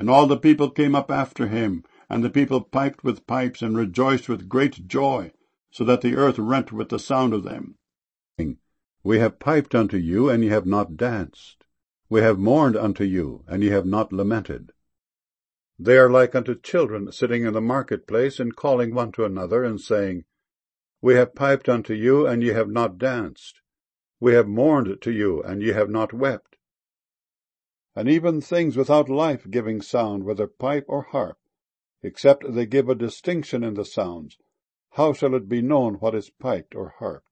And all the people came up after him, and the people piped with pipes, and rejoiced with great joy, so that the earth rent with the sound of them. We have piped unto you, and ye have not danced. We have mourned unto you, and ye have not lamented. They are like unto children sitting in the marketplace, and calling one to another, and saying, We have piped unto you, and ye have not danced. We have mourned to you, and ye have not wept. And even things without life giving sound, whether pipe or harp, except they give a distinction in the sounds, how shall it be known what is piped or harped?